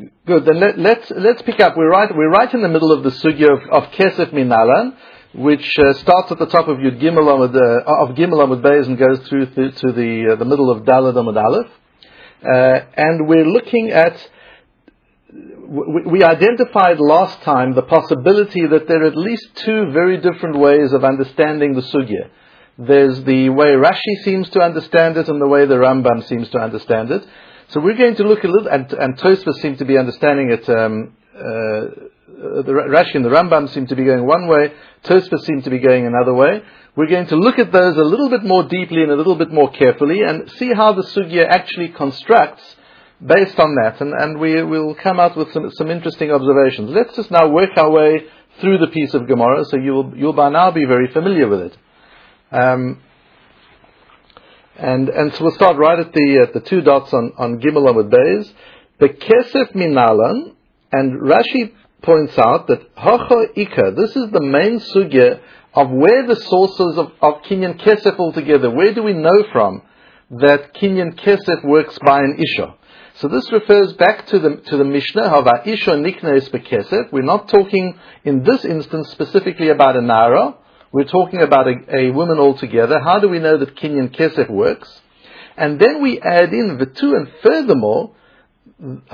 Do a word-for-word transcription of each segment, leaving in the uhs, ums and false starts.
Good. Then let, let's let's pick up. We're right. We're right in the middle of the sugya of, of Kesef Minalan, which uh, starts at the top of Yud Gimel Amud uh, of Gimel Amud Beis and goes through to, to the uh, the middle of Daled Amud Aleph, uh, and we're looking at. We, we identified last time the possibility that there are at least two very different ways of understanding the sugya. There's the way Rashi seems to understand it, and the way the Rambam seems to understand it. So we're going to look a little, and, and Tosfos seem to be understanding it. Um, uh, the Rashi and the Rambam seem to be going one way. Tosfos seem to be going another way. We're going to look at those a little bit more deeply and a little bit more carefully, and see how the sugya actually constructs based on that. And, and we will come out with some, some interesting observations. Let's just now work our way through the piece of Gemara, so you'll you'll by now be very familiar with it. Um, And and so we'll start right at the at the two dots on, on Gimel Amud Beis. The Kesef Minalan, and Rashi points out that Hacha Ika, this is the main sugya of where the sources of, of Kinyan Kesef altogether. Where do we know from that Kinyan Kesef works by an Isha? So this refers back to the to the Mishnah of Isha Niknes Bekesef. We're not talking in this instance specifically about a Nara. We're talking about a, a woman altogether. How do we know that Kinyan Kesef works? And then we add in the two, and furthermore, and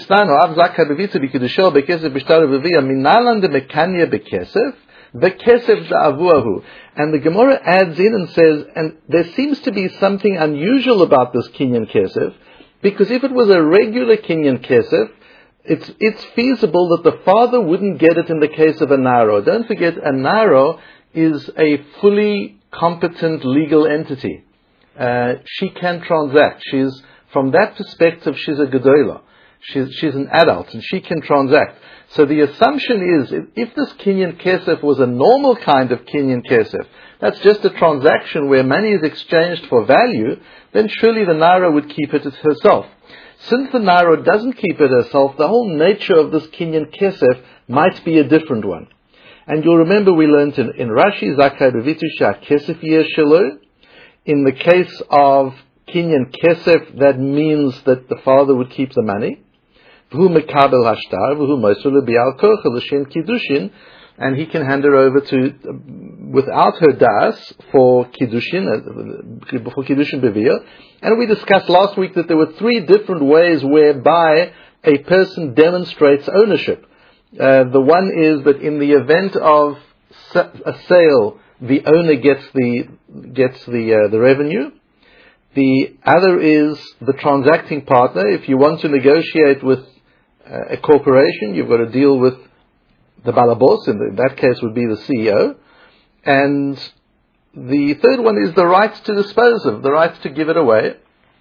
the Gemara adds in and says, and there seems to be something unusual about this Kinyan Kesef, because if it was a regular Kinyan Kesef, it's it's feasible that the father wouldn't get it in the case of a Naro. Don't forget, a Naro is a fully competent legal entity. Uh, she can transact. She's, from that perspective, she's a gedola. She's, she's an adult, and she can transact. So the assumption is, if, if this Kinyan Kesef was a normal kind of Kinyan Kesef, that's just a transaction where money is exchanged for value, then surely the Nara would keep it herself. Since the Nara doesn't keep it herself, the whole nature of this Kinyan Kesef might be a different one. And you'll remember we learned in, in Rashi, Zakai Bevitu Shah Kesef Yeshelo. In the case of Kinyan Kesef, that means that the father would keep the money. V'hu mekabel hashtar, v'hu mosul bi'al kochel l'shem kiddushin, and he can hand her over to, without her das, for kiddushin, uh, for kiddushin beviyah. And we discussed last week that there were three different ways whereby a person demonstrates ownership. Uh, the one is that in the event of a sale, the owner gets the gets the uh, the revenue. The other is the transacting partner. If you want to negotiate with uh, a corporation, you've got to deal with the balabos. In that case, would be the C E O. And the third one is the right to dispose of, the right to give it away.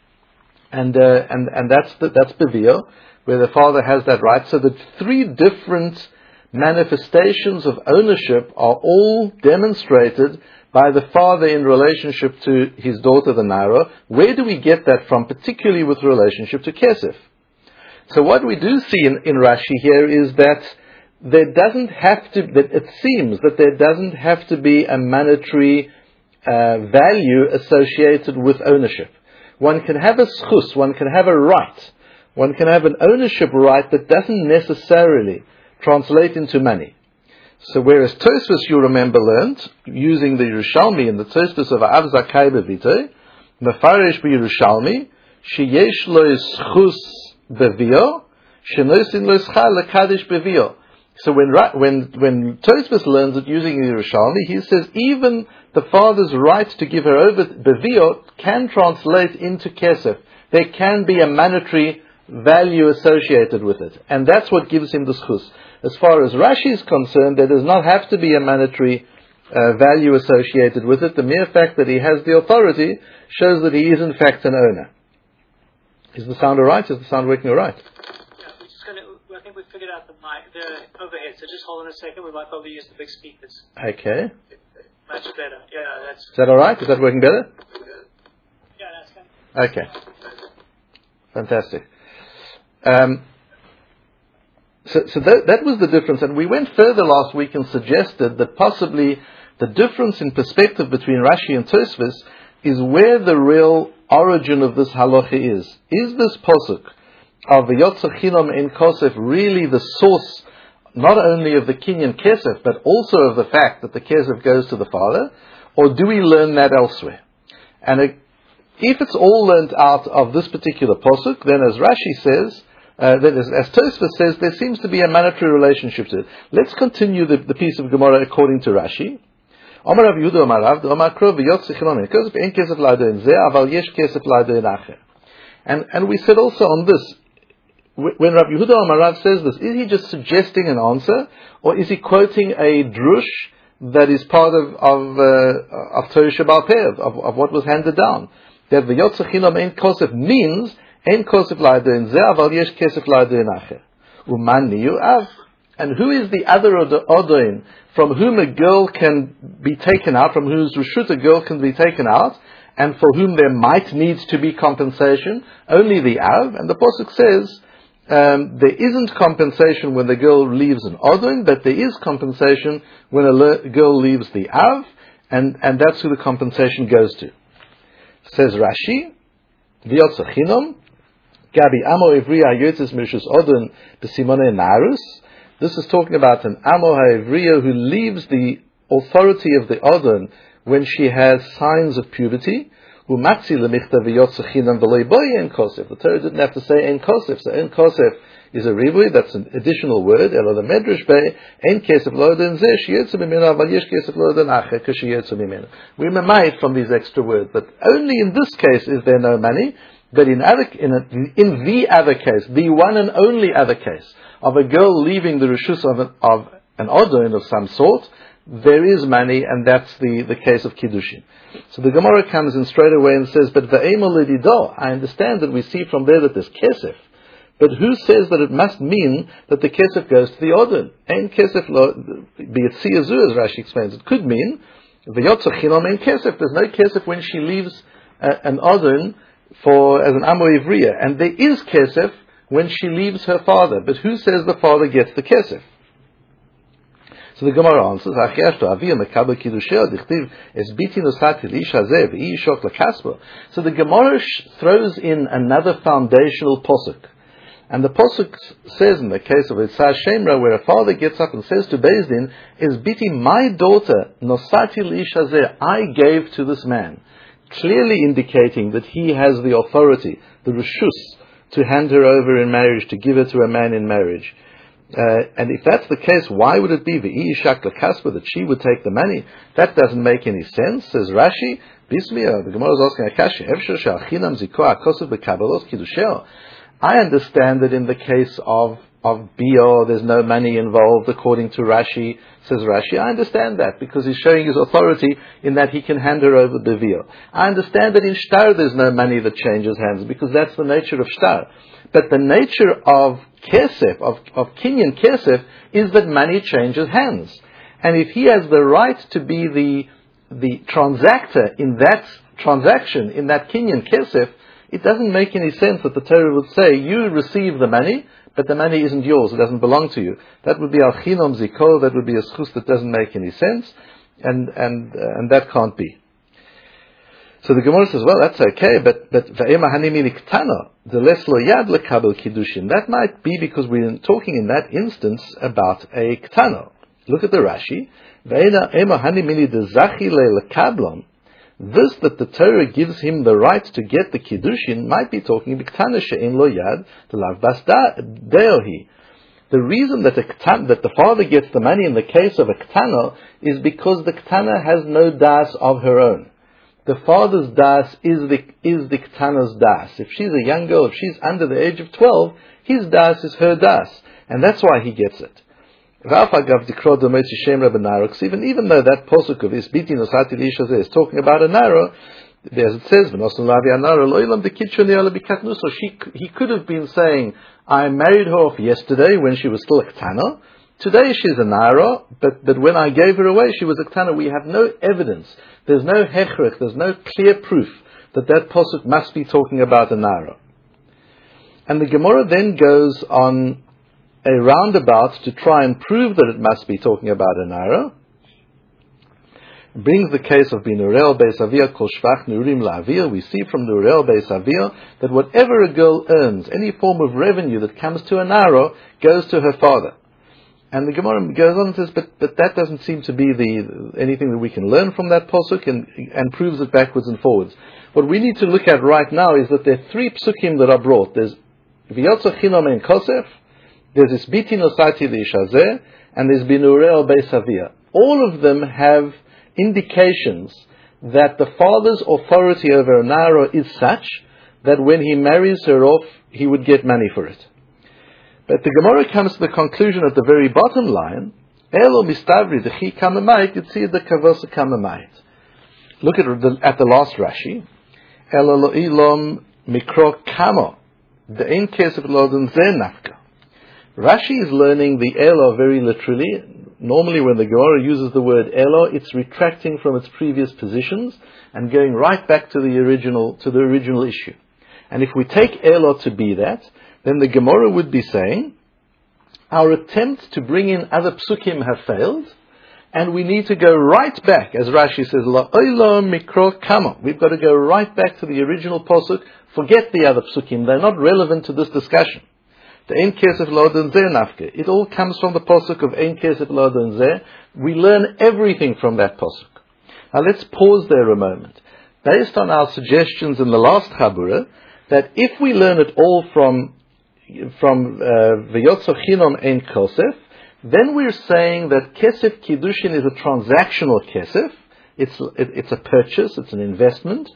And uh, and and that's the, that's bevio, where the father has that right. So the three different manifestations of ownership are all demonstrated by the father in relationship to his daughter, the Nara. Where do we get that from, particularly with relationship to Kesef? So what we do see in, in Rashi here is that there doesn't have to, that it seems that there doesn't have to be a monetary uh, value associated with ownership. One can have a schus, one can have a right, one can have an ownership right that doesn't necessarily translate into money. So whereas Tosfos, you remember, learned, using the Yerushalmi and the Tosfos of Av Zakai Bevite, Mefarish B'Yerushalmi, Sheyesh lo schus bevio, Shenosin lo schal lekadish bevio. So when when when Tosfos learns it using the Yerushalmi, he says even the father's right to give her over bevio can translate into kesef. There can be a monetary value associated with it, and that's what gives him the schus. As far as Rashi is concerned, there does not have to be a monetary uh, value associated with it. The mere fact that he has the authority shows that he is in fact an owner. Is the sound alright? Is the sound working alright? Yeah, we're just gonna, I think we figured out the mic, the overhead, so just hold on a second, we might probably use the big speakers. Okay. Much better. Yeah, that's... Is that alright? Is that working better? Yeah, that's kind of... Okay. Fantastic. Um, so so that, that was the difference. And we went further last week and suggested that possibly the difference in perspective between Rashi and Tosfos is where the real origin of this halacha is. Is this posuk of the Yotzer Chinom Ein Kosef really the source not only of the Kinyan Kesef, but also of the fact that the Kesef goes to the father, or do we learn that elsewhere? And it, if it's all learnt out of this particular posuk, then as Rashi says, uh, then as, as Tosfos says, there seems to be a mandatory relationship to it. Let's continue the, the piece of Gemara according to Rashi. Omar Rav Yehuda Omar Rav, Omar Krov v'yotz chinom ein kesef, ein kesef la'ado in zeh, aval yesh kesef la'ado in acher. And and we said also on this, when Rav Yehuda Omar Rav says this, is he just suggesting an answer, or is he quoting a drush that is part of of uh, of Torah Sheba'al Peh, of, of what was handed down? That the Yotzer Chinom Ein Kosef means Ein Kosef La'ado in Zeh, Aval Yesh Kesef La'ado in Acher. Uman Niyu Av. And who is the other Odoin from whom a girl can be taken out, from whose Reshut a girl can be taken out, and for whom there might need to be compensation? Only the Av. And the Pasuk says um, there isn't compensation when the girl leaves an Odoin, but there is compensation when a le- girl leaves the Av, and, and that's who the compensation goes to. Says Rashi, V'yotzer Chinom, Gabi Amo Ivri HaYotzes Mirshus Odin B'Simone Narus. This is talking about an Amo HaIvriya who leaves the authority of the Odin when she has signs of puberty. Umatzi Lemichta V'yotzer Chinom V'lei Boy En Kosef. The Torah didn't have to say En Kosef, so En Kosef is a ribui, that's an additional word. Elo the Medrash Bei Ein Kesef Lo'odin Zeh Sheyotzu Mimena Aval Yesh Kesef Lo'odin Acher K'Sheyotzu Mimena. We memait from these extra words, but only in this case is there no money. But in other, in, a, in the other case, the one and only other case of a girl leaving the reshus of an, of an odin of some sort, there is money, and that's the, the case of kiddushin. So the Gemara comes in straight away and says, "But ve'emo lidido." I understand that we see from there that there's kesef. But who says that it must mean that the kesef goes to the odin? Ein kesef lo, be it siyazu, as Rashi explains. It could mean v'yotzer chinom ein kesef. There's no kesef when she leaves uh, an odin for as an amo ivriya, and there is kesef when she leaves her father. But who says the father gets the kesef? So the Gemara answers, so the Gemara throws in another foundational posuk. And the posuk says in the case of Isai Shemra, where a father gets up and says to Beis Din, is biti, my daughter, nosati li'isha zeh, I gave to this man. Clearly indicating that he has the authority, the reshus, to hand her over in marriage, to give her to a man in marriage. Uh, and if that's the case, why would it be v'iyishak l'kaspa, that she would take the money? That doesn't make any sense, says Rashi. Bismillah, the Gemara is asking Akashi, Efshar she'achinam zikoah kosev b'kabalos kiddusheo. I understand that in the case of of Bio, there's no money involved, according to Rashi, says Rashi. I understand that, because he's showing his authority in that he can hand her over the Bio. I understand that in Shtar there's no money that changes hands, because that's the nature of Shtar. But the nature of Kesef, of, of Kinyan Kesef, is that money changes hands. And if he has the right to be the, the transactor in that transaction, in that Kinyan Kesef, it doesn't make any sense that the Torah would say, you receive the money, but the money isn't yours, it doesn't belong to you. That would be al chinom ziko, that would be a schus that doesn't make any sense, and and uh, and that can't be. So the Gemara says, well, that's okay, but but ve'ema hanimi niktana, the les lo yad lekabel kiddushin. That might be because we're talking in that instance about a ktano. Look at the Rashi. Ve'ema hanimi de zachi le lekablon. This, that the Torah gives him the right to get the kiddushin, might be talking b'ktana she'en lo yad l'lav bas deohi. The reason that a ktan, that the father gets the money in the case of a ktana is because the ktana has no das of her own. The father's das is the is the ktana's das. If she's a young girl, if she's under the age of twelve, his das is her das, and that's why he gets it. Even even though that posuk of Isbiti Nosati Lisha is talking about a naro, as it says, so she, he could have been saying, I married her off yesterday when she was still a ktana. Today she's a naro, but, but when I gave her away, she was a ktana. We have no evidence. There's no hechrech, there's no clear proof that that posuk must be talking about a naro. And the Gemara then goes on a roundabout to try and prove that it must be talking about a naro. brings the case of Binurel Beis Avia Kol Shvach Nurim La'avia. We see from Nurel Beis Avia that whatever a girl earns, any form of revenue that comes to a Naro, goes to her father. And the Gemara goes on and says, but, but that doesn't seem to be the anything that we can learn from that posuk, and, and proves it backwards and forwards. What we need to look at right now is that there are three psukim that are brought. There's V'yotzo Chinom En Kosef, there's this Biti Nosati L'Ishazeh, and there's Binurel Beis Avia. All of them have indications that the father's authority over a Naro is such that when he marries her off, he would get money for it. But the Gemara comes to the conclusion at the very bottom line, Elo mistavri dechi kamamayit yitzir de kavosa kamamayit. Look at the, at the last Rashi. Elo lo ilom mikro kamo. The ein kesef loden ze nafka. Rashi is learning the Elo very literally. Normally when the Gemara uses the word Elo, it's retracting from its previous positions and going right back to the original, to the original issue. And if we take Elo to be that, then the Gemara would be saying, our attempts to bring in other psukim have failed, and we need to go right back, as Rashi says, La oilo mikro kamo. We've got to go right back to the original posuk, forget the other psukim, they're not relevant to this discussion. The Ein Kesef Lo Adon Zeh Nafke. It all comes from the posuk of Ein Kesef Lo Adon Zeh. We learn everything from that posuk. Now let's pause there a moment. Based on our suggestions in the last Chabura, that if we learn it all from from V'yotzo Chinom Ein Kosef, then we're saying that Kesef Kiddushin is a transactional Kesef. It's it, it's a purchase, it's an investment.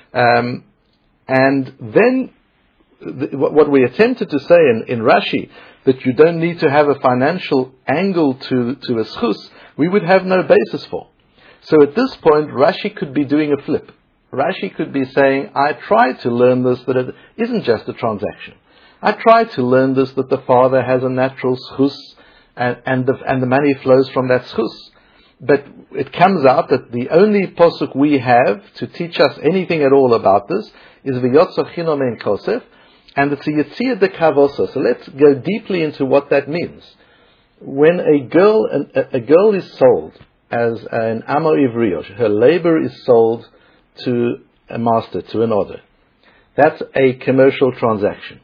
Um, and then the, what we attempted to say in, in Rashi, that you don't need to have a financial angle to, to a schus, we would have no basis for. So at this point, Rashi could be doing a flip. Rashi could be saying, I tried to learn this, that it isn't just a transaction. I tried to learn this, that the father has a natural schus, and, and, the, and the money flows from that schus. But it comes out that the only posuk we have to teach us anything at all about this is V'yotzo Chinom En Kosef, and it's a Yitzir de Kavosa. So let's go deeply into what that means. When a girl, a, a girl is sold as an Amo Ivriyo, her labor is sold to a master, to an order. That's a commercial transaction.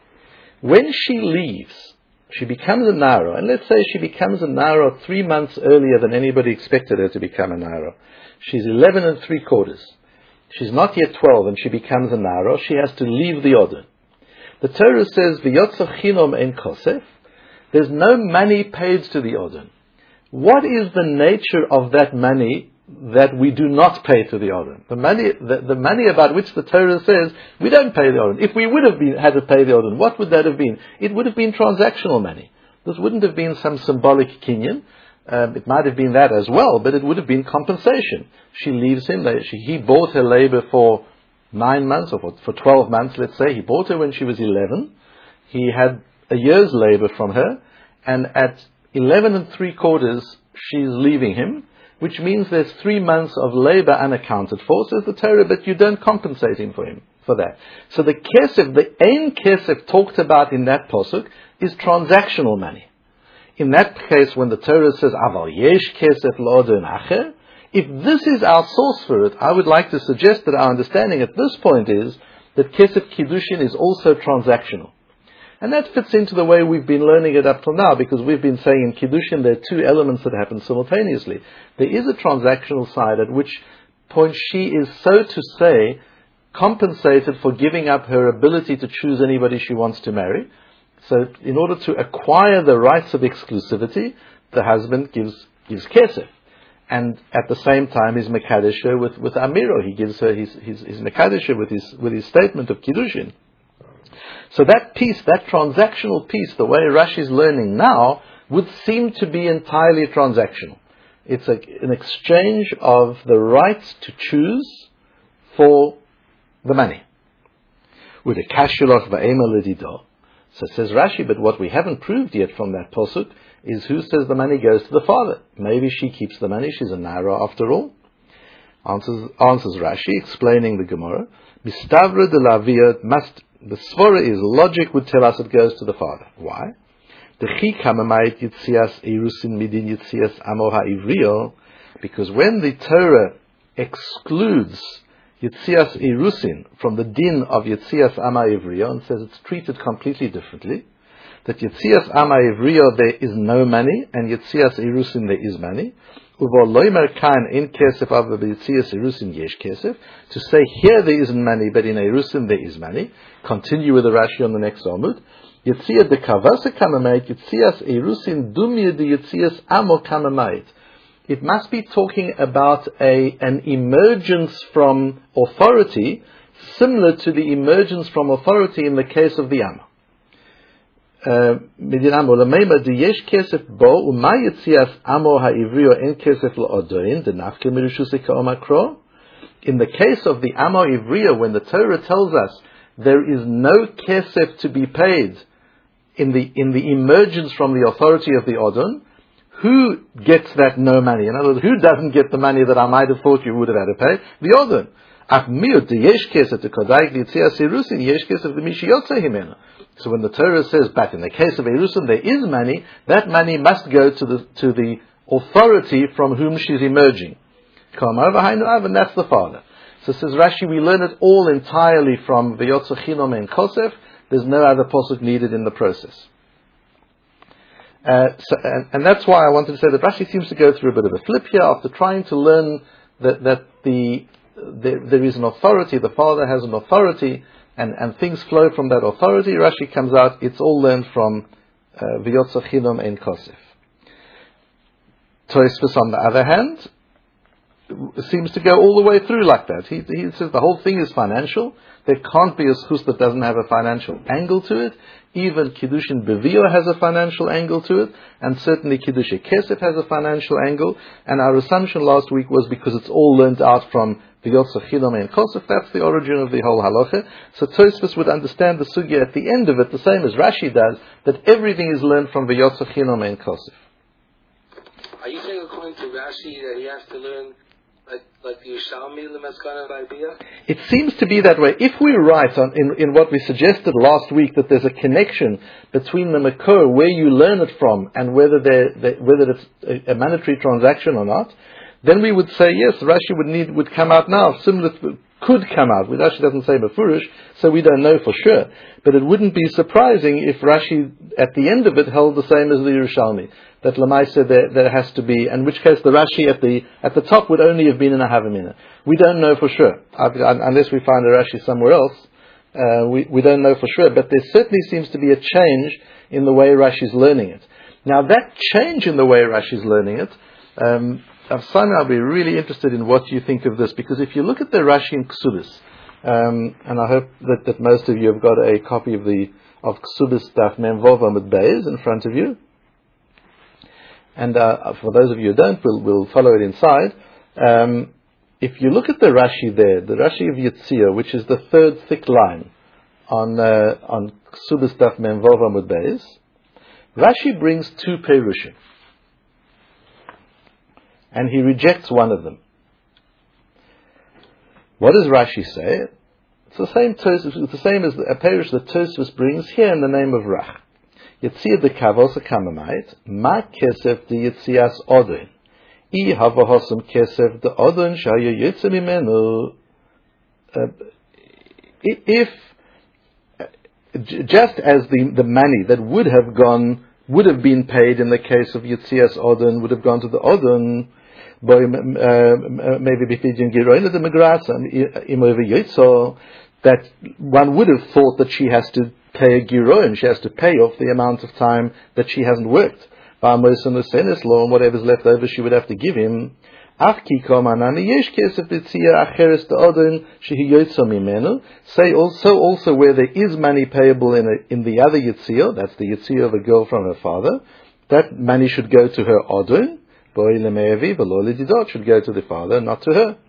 When she leaves, she becomes a Naro, and let's say she becomes a Naro three months earlier than anybody expected her to become a Naro. She's eleven and three quarters. She's not yet twelve, and she becomes a Naro. She has to leave the order. The Torah says, V'yotzo Chinom En Kosef. There's no money paid to the order. What is the nature of that money that we do not pay to the Oren? The money, the, the money about which the Torah says we don't pay the Oren. If we would have been, had to pay the Oren, what would that have been? It would have been transactional money. This wouldn't have been some symbolic kinyan. Um, it might have been that as well, but it would have been compensation. She leaves him. They, she, he bought her labor for nine months or for, for twelve months, let's say. He bought her when she was eleven. He had a year's labor from her, and at eleven and three quarters, she's leaving him, which means there's three months of labor unaccounted for, says the Torah, but you don't compensate him for him for that. So the kesef, the ein kesef talked about in that posuk is transactional money. In that case, when the Torah says aval yesh kesef l'odon acher, if this is our source for it, I would like to suggest that our understanding at this point is that kesef kiddushin is also transactional. And that fits into the way we've been learning it up till now, because we've been saying in Kiddushin there are two elements that happen simultaneously. There is a transactional side at which point she is, so to say, compensated for giving up her ability to choose anybody she wants to marry. So in order to acquire the rights of exclusivity, the husband gives gives kesef. And at the same time, he's mekadesh her with, with Amiro. He gives her his, his, his mekadesh her with his, with his statement of Kiddushin. So that piece, that transactional piece, the way Rashi is learning now, would seem to be entirely transactional. It's a, an exchange of the rights to choose for the money. With a kashuloch va'ema ledido. So says Rashi, but what we haven't proved yet from that posuk is who says the money goes to the father. Maybe she keeps the money, she's a Nara after all. Answers, answers Rashi, explaining the Gemara. Mistavra de la via must... The svara is, logic would tell us it goes to the father. Why? The chi kamamayit yitzias erusin midin yitzias amoha ivriyo Because when the Torah excludes Yitzias Irusin from the din of Yitzias Ama Ivriya and says it's treated completely differently, that Yitzias Ama Ivriya there is no money and Yitzias Irusin there is money, in kesef ava b'yitzias Irusin yesh kesef, to say here there isn't money but in Irusin there is money. Continue with the Rashi on the next Amud. Yitziyah de kavasa kamamayit, Yitzias Irusin dumya de Yitzias Amo kamamayit. It must be talking about a an emergence from authority similar to the emergence from authority in the case of the Amma. In the case of the Amo Ivriya, when the Torah tells us there is no kesef to be paid in the in the emergence from the authority of the Odon, who gets that no money? In other words, who doesn't get the money that I might have thought you would have had to pay? The Odon. So when the Torah says, but in the case of Erusin there is money, that money must go to the to the authority from whom she's emerging. And that's the father. So says Rashi, we learn it all entirely from V'yotza Chinom and Kosef. There's no other posuk needed in the process. Uh, so, and, and that's why I wanted to say that Rashi seems to go through a bit of a flip here after trying to learn that, that the, there, there is an authority, the father has an authority, and, and things flow from that authority. Rashi comes out, it's all learned from V'yotza Chinom and Kosef. Tosfos, on the other hand, seems to go all the way through like that. He, he says the whole thing is financial. There can't be a schus that doesn't have a financial angle to it. Even Kiddushin Bevio has a financial angle to it, and certainly Kiddushin Kesef has a financial angle. And our assumption last week was because it's all learnt out from V'yotza Chinom and Kosef, that's the origin of the whole halacha. So Tosfos would understand the sugya at the end of it, the same as Rashi does, that everything is learned from V'yotza Chinom and Kosef. Are you saying according to Rashi that he has to learn like like the Yerushalmi, the Maskana of idea? It seems to be that way. If we're right on, in, in what we suggested last week, that there's a connection between the Makor, where you learn it from, and whether they're, they, whether it's a, a monetary transaction or not, then we would say yes, Rashi would need would come out now, similar to, could come out. Rashi doesn't say Mefurish, so we don't know for sure. But it wouldn't be surprising if Rashi at the end of it held the same as the Yerushalmi, that Lamaisa there, there has to be, in which case the Rashi at the at the top would only have been in a Havamina. We don't know for sure, unless we find a Rashi somewhere else. Uh, we we don't know for sure, but there certainly seems to be a change in the way Rashi's learning it. Now that change in the way Rashi's learning it, um, Simon, I'll be really interested in what you think of this, because if you look at the Rashi in Ksubis, um, and I hope that, that most of you have got a copy of the of Ksubis Daf Mem Vov Amud Beis in front of you. And uh, for those of you who don't, we'll, we'll follow it inside. Um, if you look at the Rashi there, the Rashi of Yitzia, which is the third thick line on uh, on Ksubis Daf Mem Vov Amud Beis, Rashi brings two perushim, and he rejects one of them. What does Rashi say? It's the same Tosfos, it's the same as a perush that Tosfos brings here in the name of Rach. Yitzia de kavos kamamait, ma kesef de yitzias odin. I havahosam kesef de odin shaya yitza mimenu. If, just as the, the money that would have gone, would have been paid in the case of Yitzias Odin, would have gone to the Odin, maybe befidin giroin the migrasa, imover yitzo, that one would have thought that she has to pay a giroin, she has to pay off the amount of time that she hasn't worked. And whatever's left over she would have to give him. Say also, also where there is money payable in a, in the other yitzia, that's the yitzia of a girl from her father, that money should go to her odin, should go to the father, not to her.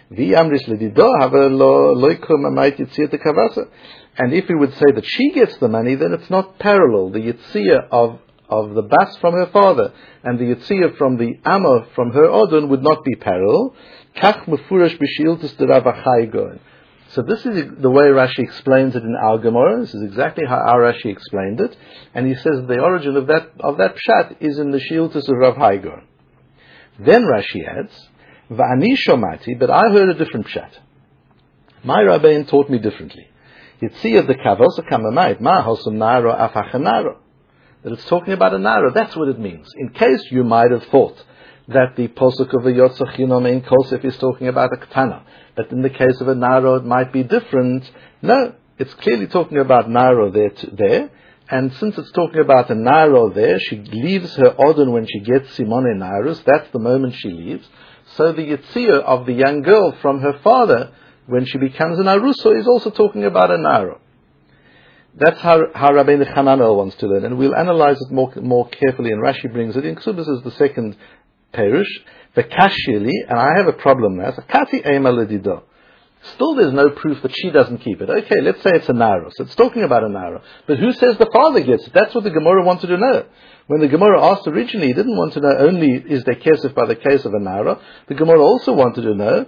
And if we would say that she gets the money, then it's not parallel. The yitzia of of the bas from her father and the yitzia from the amma from her odun would not be parallel. So this is the way Rashi explains it in our Gemara. This is exactly how our Rashi explained it, and he says the origin of that of that pshat is in the Shiltus of Rav Haigon. Then Rashi adds, Va'ani shomati, but I heard a different pshat. My Rabbein taught me differently. Yitziyah the kavos kamamayit ma hosum naro afachanaro. That it's talking about a naro. That's what it means. In case you might have thought that the posuk of the Yotzach Chinom Ein Kosef is talking about a ketana, but in the case of a naro it might be different. No, it's clearly talking about naro there. To, there. And since it's talking about a naro there, she leaves her odin when she gets simone narus. That's the moment she leaves. So the yitziyah of the young girl from her father when she becomes an aruso is also talking about a naro. That's how, how Rabbeinu Chananel wants to learn, and we'll analyze it more more carefully. And Rashi brings it in. So this is the second perush. The kashili, and I have a problem there. Kati ema ledido. Still, there's no proof that she doesn't keep it. Okay, let's say it's a naro. So it's talking about a naro. But who says the father gets it? That's what the Gemara wanted to know. When the Gemara asked originally, he didn't want to know only is there kesef by the case of a naro. The Gemara also wanted to know,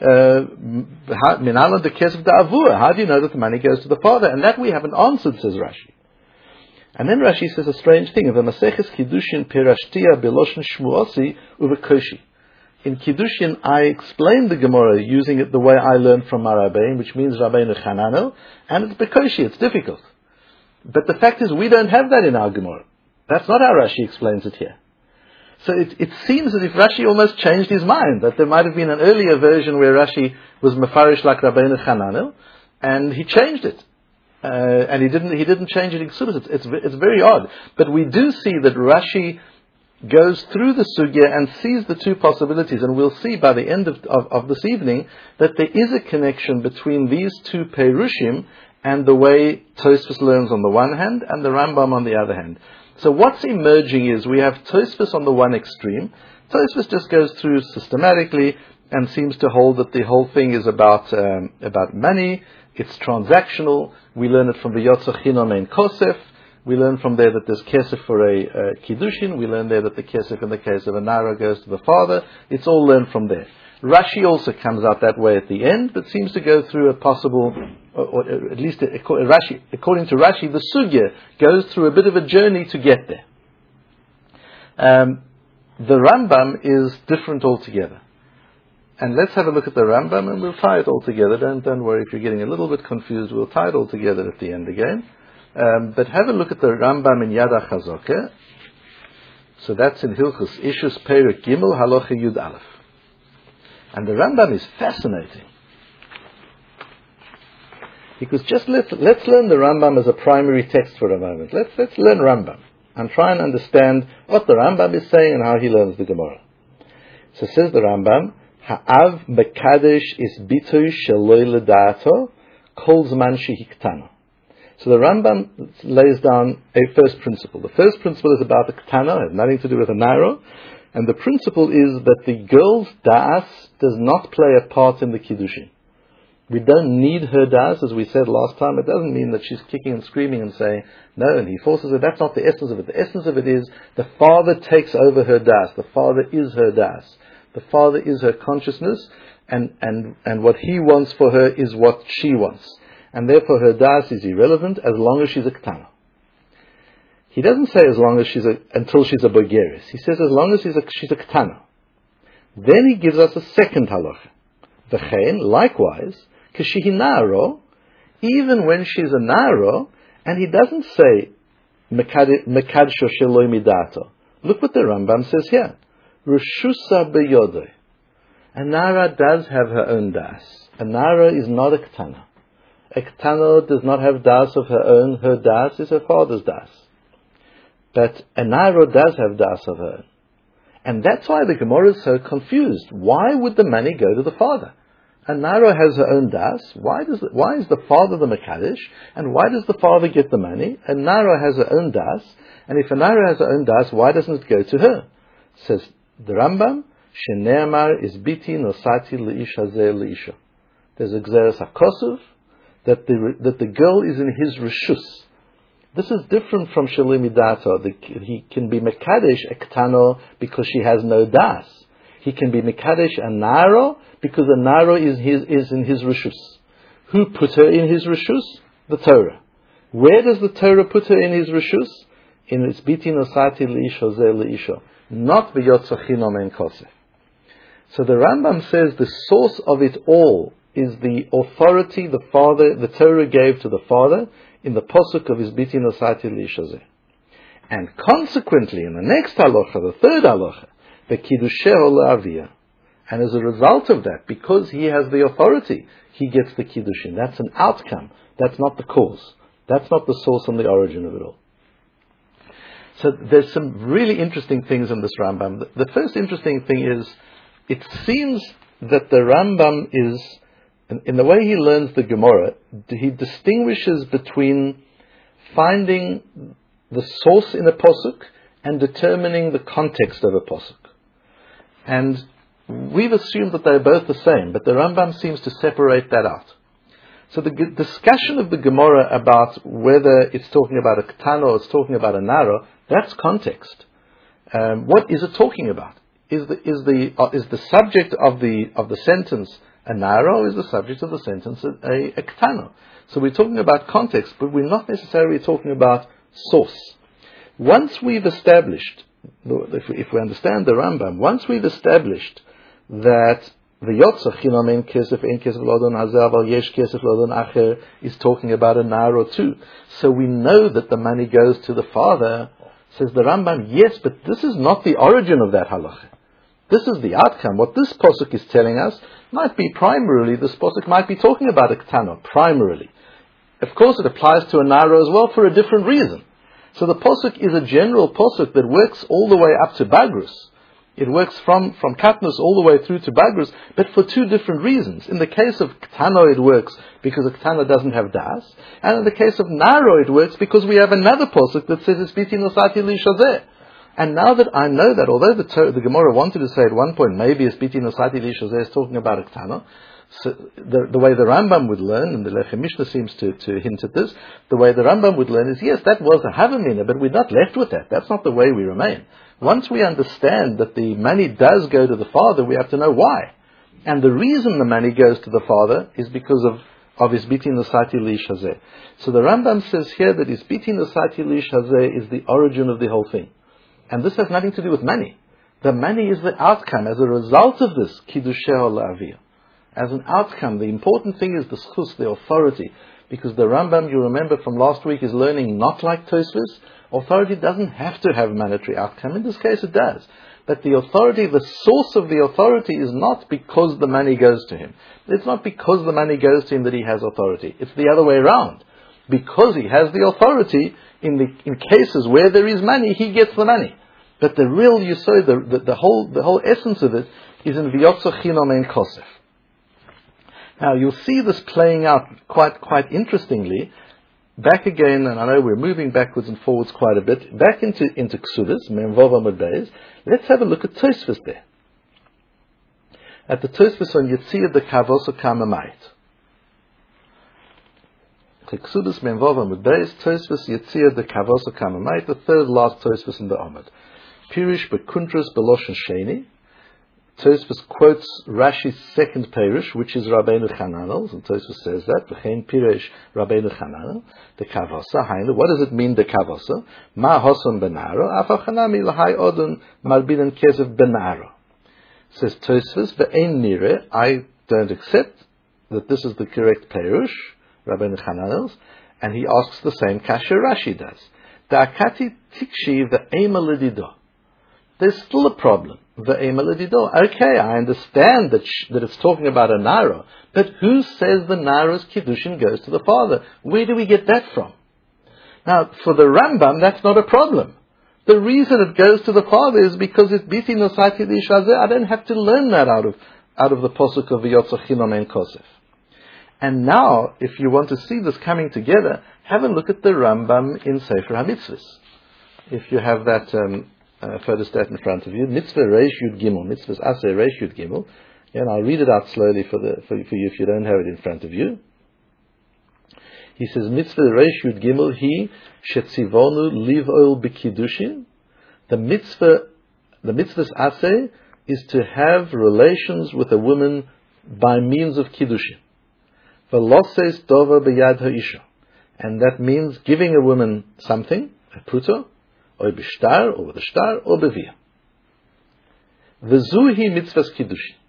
minala the kesef da avua. How do you know that the money goes to the father? And that we haven't answered, says Rashi. And then Rashi says a strange thing. The Maseches Kiddushin Perashtia Beloshin Shmuosi Uvekoshi. In Kiddushin, I explained the Gemara using it the way I learned from my Rabbein, which means Rabbeinu Chananel, and it's Bekoshi, it's difficult. But the fact is, we don't have that in our Gemara. That's not how Rashi explains it here. So it, it seems as if Rashi almost changed his mind, that there might have been an earlier version where Rashi was Mefarish like Rabbeinu Chananel, and he changed it. Uh, and he didn't, he didn't change it in Ksubas. It's, it's, it's very odd. But we do see that Rashi goes through the sugya and sees the two possibilities, and we'll see by the end of, of, of this evening that there is a connection between these two perushim and the way Tosfos learns on the one hand and the Rambam on the other hand. So what's emerging is we have Tosfos on the one extreme. Tosfos just goes through systematically and seems to hold that the whole thing is about um, about money. It's transactional. We learn it from the Yotzach Chinom Ein Kosef. We learn from there that there's kesef for a uh, kiddushin. We learn there that the kesef in the case of a nara goes to the father. It's all learned from there. Rashi also comes out that way at the end, but seems to go through a possible, or, or at least a, a Rashi, according to Rashi, the sugya goes through a bit of a journey to get there. Um, the Rambam is different altogether. And let's have a look at the Rambam and we'll tie it all together. Don't, don't worry if you're getting a little bit confused. We'll tie it all together at the end again. Um, but have a look at the Rambam in Yad HaChazokah. So that's in Hilchus Ishus Perek Gimel Halacha Yud Aleph. And the Rambam is fascinating. Because just let's, let's learn the Rambam as a primary text for a moment. Let's, let's learn Rambam and try and understand what the Rambam is saying and how he learns the Gemara. So says the Rambam, Ha'av Mekadesh is bitoy sheloi ledato kol zman shehiktano. So the Rambam lays down a first principle. The first principle is about the ketana, it has nothing to do with a naro. And the principle is that the girl's da'as does not play a part in the kiddushin. We don't need her da'as, as we said last time. It doesn't mean that she's kicking and screaming and saying, no, and he forces her. That's not the essence of it. The essence of it is the father takes over her da'as. The father is her da'as. The father is her consciousness, and, and, and what he wants for her is what she wants. And therefore her da'as is irrelevant as long as she's a ketana. He doesn't say as long as she's a, until she's a bogeris. He says as long as she's a, she's a ketana. Then he gives us a second halacha. V'chein, likewise, k'shehi naro, even when she's a naro, and he doesn't say mekadsho sheloi midato. Look what the Rambam says here. Reshusa beyodoi. A nara does have her own das. A nara is not a ketana. A ketana does not have das of her own. Her das is her father's das. But a nara does have das of her own. And that's why the Gemara is so confused. Why would the money go to the father? A nara has her own das. Why does the, why is the father the mekadesh? And why does the father get the money? A nara has her own das. And if a nara has her own das, why doesn't it go to her? Says the Rambam, Shene'amar is biti nosati le'ish hazeh le'isha. There's a gzeres hakosov, that the that the girl is in his reshus. This is different from shaloi midato. He can be mekadesh a ketano because she has no das. He can be mekadesh a naro because a naro is his is in his reshus. Who put her in his reshus? The Torah. Where does the Torah put her in his reshus? In its biti nosati le'ish hazeh le'isha. Not the Yotzach Chinom Ein Kosef. So the Rambam says the source of it all is the authority the father, the Torah gave to the father in the posuk of his biti nosati l'ishazeh. And consequently, in the next halacha, the third halacha, the kiddusheho le'aviyah. And as a result of that, because he has the authority, he gets the kiddushin. That's an outcome. That's not the cause. That's not the source and the origin of it all. So there's some really interesting things in this Rambam. The first interesting thing is, it seems that the Rambam is, in, in the way he learns the Gemara, he distinguishes between finding the source in a posuk and determining the context of a posuk. And we've assumed that they're both the same, but the Rambam seems to separate that out. So the g- discussion of the Gemara about whether it's talking about a ketana or it's talking about a nara, that's context. Um, what is it talking about? Is the is the uh, is the subject of the of the sentence a nara, or is the subject of the sentence a, a, a ketana? So we're talking about context, but we're not necessarily talking about source. Once we've established, if we, if we understand the Rambam, once we've established that the Yotza Chinam en Kesef en Kesef Lodon Hazav al Yesh Kesef Lodon Acher is talking about a nar or two, so we know that the money goes to the father. Says the Rambam, yes, but this is not the origin of that halacha. This is the outcome. What this posuk is telling us might be primarily, this posuk might be talking about a ketana, primarily. Of course, it applies to a nara as well for a different reason. So the posuk is a general posuk that works all the way up to bagrus. It works from, from katnus all the way through to bagrus, but for two different reasons. In the case of ketana, it works because a ketana doesn't have das, and in the case of nara, it works because we have another posuk that says it's biti nosati l'ishazeh. And now that I know that, although the, the Gemara wanted to say at one point maybe it's biti nosati l'ishazeh is talking about a ketana, so the, the way the Rambam would learn, and the Lechem Mishnah seems to, to hint at this, the way the Rambam would learn is, yes, that was a havamina, but we're not left with that. That's not the way we remain. Once we understand that the money does go to the father, we have to know why. And the reason the money goes to the father is because of, of his biti nosati l'ishazeh. So the Rambam says here that his biti nosati l'ishazeh is the origin of the whole thing. And this has nothing to do with money. The money is the outcome. As a result of this, kiddusheho le'aviyah. As an outcome, the important thing is the schus, the authority. Because the Rambam, you remember from last week, is learning not like Tosfos. Authority doesn't have to have monetary outcome. In this case, it does. But the authority, the source of the authority is not because the money goes to him. It's not because the money goes to him that he has authority. It's the other way around. Because he has the authority, in the in cases where there is money, he gets the money. But the real yesod, the, the, the whole the whole essence of it, is in v'yotza chinom ein kosef. Now you'll see this playing out quite quite interestingly. Back again, and I know we're moving backwards and forwards quite a bit. Back into into Ksubas, Memvov Amud Beis. Let's have a look at Tosfos there. At the Tosfos on Yetzirah the Kavosa Kamamayit. Ksubas Memvov Amud Beis, Tosfos Yetzirah the Kavosa Kamamayit, the third last Tosfos in the Amud. Pirish Bekuntras Beloshen Sheni. Tosfos quotes Rashi's second Pirish, which is Rabbeinu Chananel, and Tosfos says that, V'chein Pirish Rabbeinu Chananel, the Kavosa, Hainu. What does it mean, the Kavosa? Ma Hoson Benaro, Afa Chanami L'hai Odun Malbinan Kesef Benaro. Says Tosfos, V'ein Nire, I don't accept that this is the correct Pirish, Rabbeinu Chananel's, and he asks the same kasha Rashi does. Da'akati Tikshi V'eima L'dido. There's still a problem. Okay, I understand that sh- that it's talking about a nara, but who says the nara's kiddushin goes to the father? Where do we get that from? Now, for the Rambam, that's not a problem. The reason it goes to the father is because it's biti nosati l'ishazeh. I don't have to learn that out of out of the posuk of v'yotza chinom ein kosef. And now, if you want to see this coming together, have a look at the Rambam in Sefer HaMitzvahs. If you have that. Um, Uh, photostat in front of you, Mitzvah Reish Yud Gimel, Mitzvahs Aseh Reish Yud Gimel, and I'll read it out slowly for the for, for you if you don't have it in front of you. He says, Mitzvah Reish Yud Gimel, he shetzivonu liv'ol b'kiddushin. The mitzvah, the Mitzvahs Aseh is to have relations with a woman by means of kiddushin. V'loses dova b'yad ha'isha, and that means giving a woman something, a pruto, or b'shtar, or with a shtar, or b'viyah. V'zuhi mitzvahs kiddushin.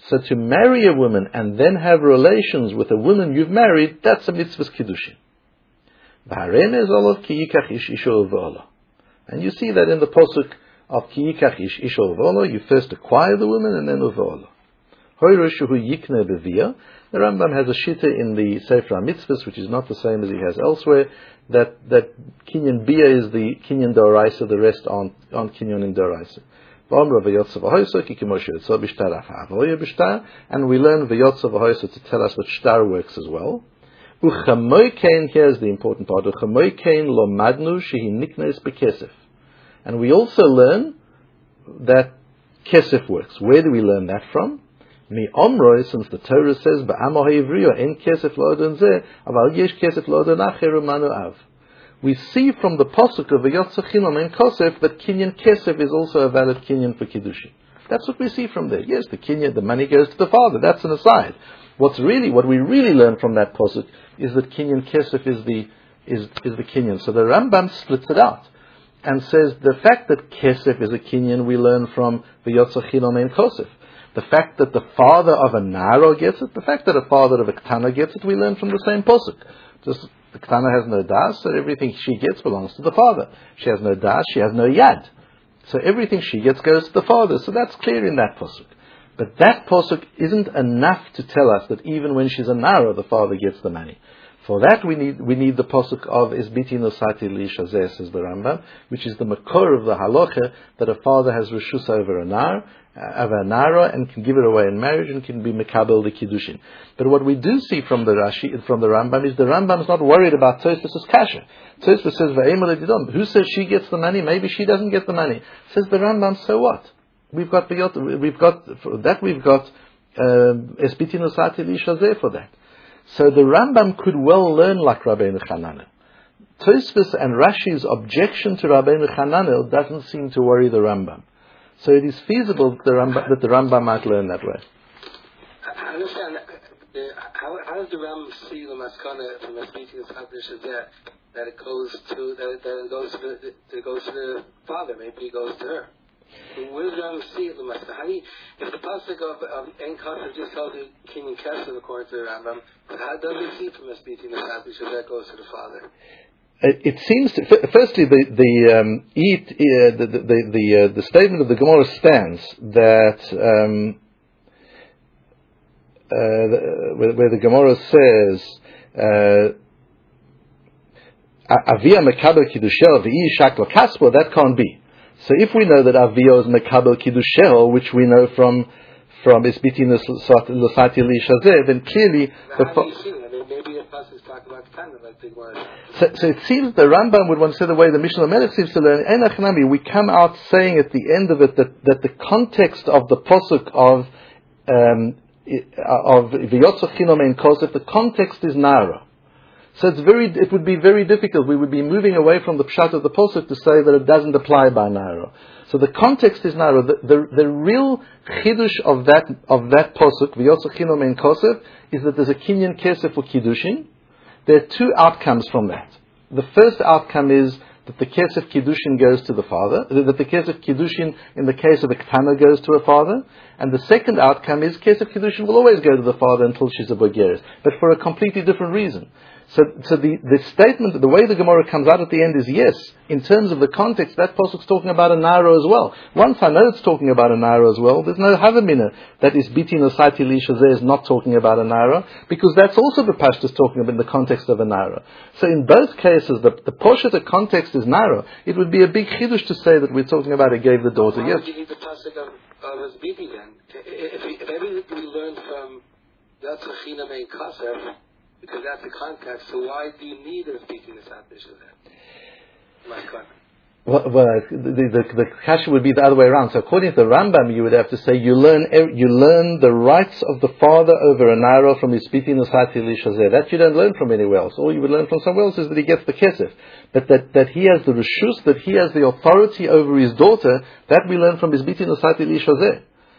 So to marry a woman and then have relations with a woman you've married, that's a mitzvah's kiddushin. And you see that in the posuk of Ki yikach ish isha uvola, you first acquire the woman and then uvola. The Rambam has a shita in the Sefer HaMitzvahs, which is not the same as he has elsewhere, that, that Kinyan Bia is the Kinyan Doraisa, the rest aren't, aren't Kinyan in Doraisa. And we learn V'yotza v'hoysa to tell us that shtar works as well. Uchamoikein, here's the important part, Uchamoikein lo madnu shehi niknes bekesef. And we also learn that kesef works. Where do we learn that from? Mi omroi, since the Torah says, Ba'amo ha'ivriyo en kesef lo'odon zeh, aval yesh kesef lo'odon acher umanu av. We see from the posuk of V'yotza chinom en kosef that kinyan kesef is also a valid kinyan for kiddushin. That's what we see from there. Yes, the kinyan, the money goes to the father. That's an aside. What's really, what we really learn from that posuk is that kinyan kesef is the is is the kinyan. So the Rambam splits it out and says the fact that kesef is a kinyan we learn from V'yotza chinom en kosef. The fact that the father of a naro gets it, the fact that a father of a ktana gets it, we learn from the same posuk. Just the ktana has no das, so everything she gets belongs to the father. She has no das, she has no yad. So everything she gets goes to the father. So that's clear in that posuk. But that posuk isn't enough to tell us that even when she's a naro, the father gets the money. For that we need we need the posuk of Isbiti Nosati Li Shazeh, says the Rambam, which is the makor of the halacha that a father has reshus over a nar, of a nara, and can give it away in marriage and can be mekabel the kiddushin. But what we do see from the Rashi, from the Rambam, is the Rambam's not worried about Tosfos' kasha. Tosfos says Va'emel Edidom. Who says she gets the money? Maybe she doesn't get the money. Says the Rambam. So what? We've got we've got for that we've got Esbiti Nosati Li Shazeh for that. So the Rambam could well learn like Rabbeinu Chananel. Tosfos and Rashi's objection to Rabbeinu Chananel doesn't seem to worry the Rambam. So it is feasible that the Rambam, that the Rambam might learn that way. I understand. Uh, how, how does the Rambam see the maskana from the speaking of Shazeh that that it goes to that, that it goes to the, that it goes to the father? Maybe it goes to her. Where does the Rambam see the maskana? How do you, if the pasuk of of En Kasef just tells you King and Kesef according to the Rambam, how does he see from the speaking of Shazeh that goes to the father? It seems to, firstly, the the um, eat, uh, the the the, uh, the statement of the Gemara stands that um, uh, the, where, where the Gemara says Avia mekabel kiddushel v'i shakla kaspo, that can't be. So if we know that Avia is mekabel kiddushel, which we know from from Isbiti Nosati Li Shazeh, then clearly the. So, so it seems the Rambam would want to say the way the Mishnah Melech seems to learn. Enachnami, we come out saying at the end of it that, that the context of the posuk of um, of V'yotza chinom en kosef, the context is nara. So it's very, it would be very difficult. We would be moving away from the pshat of the posuk to say that it doesn't apply by nara. So the context is nara. The, the, the real chidush of that of that posuk V'yotza chinom en kosef is that there's a kinyan kesef for kiddushin. There are two outcomes from that. The first outcome is that the kesef kiddushin goes to the father, that the kesef kiddushin in the case of a ktana goes to a father, and the second outcome is kesef kiddushin will always go to the father until she's a bogeres, but for a completely different reason. So, so the, the statement, the way the Gemara comes out at the end is yes, in terms of the context, that posuk's talking about a naro as well. Once I know it's talking about a naro as well, there's no havamina that is biti nosati li shazeh is not talking about a naro, because that's also the pashtus talking about in the context of a naro. So in both cases, the, the portion of the context is naro. It would be a big chidush to say that we're talking about it gave the daughter. Why yes. would you need the pasuk of, of his biti then? If, if, if everything we learned from that's China Mein Kasef, because that's the context, so why do you need a speaking of that? My God. Well, well the, the, the kasha would be the other way around. So according to the Rambam, you would have to say you learn you learn the rights of the father over a naro from his Isbiti Nosati Li Shazeh. That you don't learn from anywhere else. All you would learn from somewhere else is that he gets the kesef. But that, that he has the reshus, that he has the authority over his daughter, that we learn from his Isbiti Nosati Li Shazeh.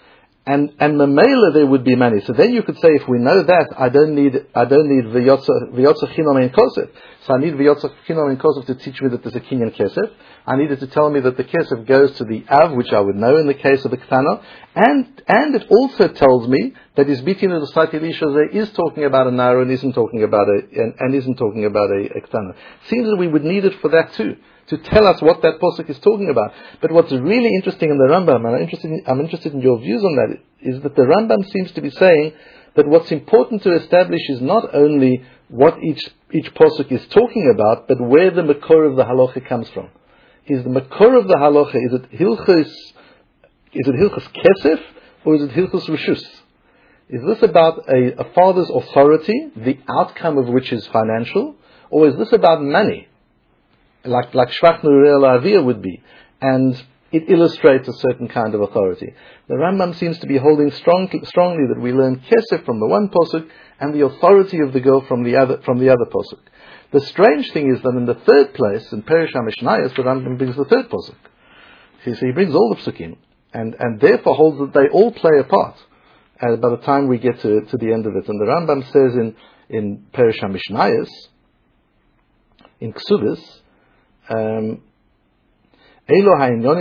And and Mamela there would be money. So then you could say, if we know that, I don't need I don't need v'yotza chinom ein kosef. So I need v'yotza chinom ein kosef to teach me that there's a kinyan kesef. I needed to tell me that the kesef goes to the av, which I would know in the case of the ktana, and and it also tells me that his bitin of the sati lisha is talking about a naro and isn't talking about a and, and isn't talking about a, a ktana. Seems that we would need it for that too, to tell us what that posuk is talking about. But what's really interesting in the Rambam, and I'm interested in, I'm interested in your views on that, is that the Rambam seems to be saying that what's important to establish is not only what each each posuk is talking about, but where the makor of the halacha comes from. Is the makor of the halacha, is it hilchos, is it hilchos kesef, or is it hilchos reshus? Is this about a, a father's authority, the outcome of which is financial, or is this about money? Like like Shvach Nurei La'aviyah would be, and it illustrates a certain kind of authority. The Rambam seems to be holding strong, strongly that we learn kesef from the one posuk and the authority of the girl from the other from the other posuk. The strange thing is that in the third place, in Perish HaMishnayos, the Rambam brings the third posuk. So he brings all the psukim, and and therefore holds that they all play a part. Uh, by the time we get to to the end of it, and the Rambam says in in Perish HaMishnayos, in Ksubis. Um, all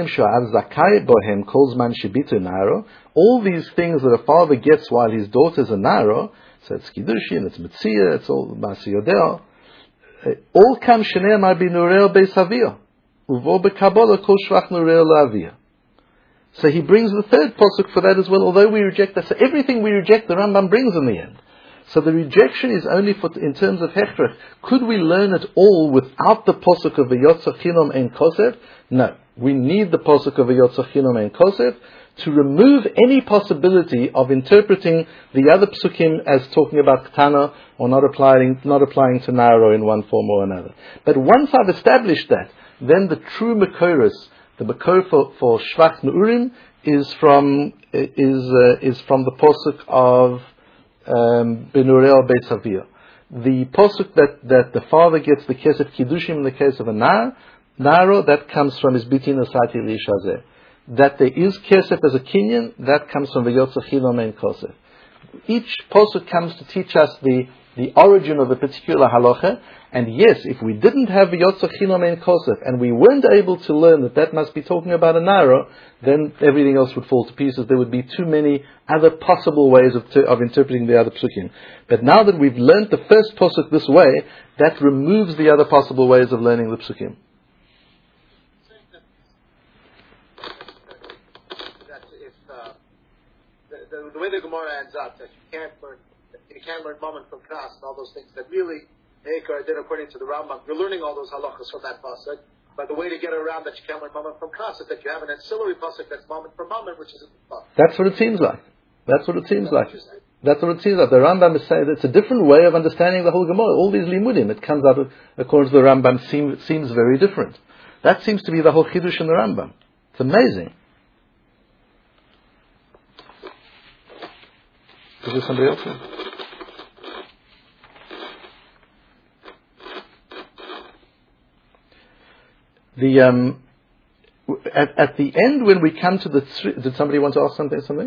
these things that a father gets while his daughter's a naro, so it's kiddushin, it's mitzia, it's all masiyodeo, all come shenei mar binureo beisavio, uvo bekabola kol shvach nureo laavia. So he brings the third posuk for that as well, although we reject that. So everything we reject, the Rambam brings in the end. So the rejection is only for, in terms of hechrech. Could we learn it all without the posuk of v'yotza chinom ein kosef? No. We need the posuk of v'yotza chinom ein kosef to remove any possibility of interpreting the other psukim as talking about ktana or not applying, not applying to naro in one form or another. But once I've established that, then the true makoros, the makor for, for shvach neurim, is from is uh, is from the posuk of Um, Benureo Beisavia. The posuk that, that the father gets the kesef kiddushim in the case of a nar, naro, that comes from his bitin asati lishazeh. That there is kesef as a kinyan, that comes from the yotza chilom ein kosef. Each posuk comes to teach us the, the origin of a particular halacha, and yes, if we didn't have the yotza chilom ein kosef, and we weren't able to learn that that must be talking about a naro, then everything else would fall to pieces. There would be too many other possible ways of, of interpreting the other psukim. But now that we've learned the first posuk this way, that removes the other possible ways of learning the psukim. That's if uh, the, the, the way the Gemara ends up, that you can't learn, you can't learn moment from Knas and all those things that really Eikar did according to the Rambam. You're learning all those halachas from that pasuk. But the way to get around that you can't learn moment from Knas is that you have an ancillary pasuk that's moment for moment, which is in the pasuk. That's what it seems like. That's what it seems like. That's what it seems like. The Rambam is saying that it's a different way of understanding the whole Gemara. All these limudim, it comes out, of, according to the Rambam, seem, seems very different. That seems to be the whole Chiddush in the Rambam. It's amazing. Is there somebody else here? The um, at, at the end when we come to the three, did somebody want to ask something? Something?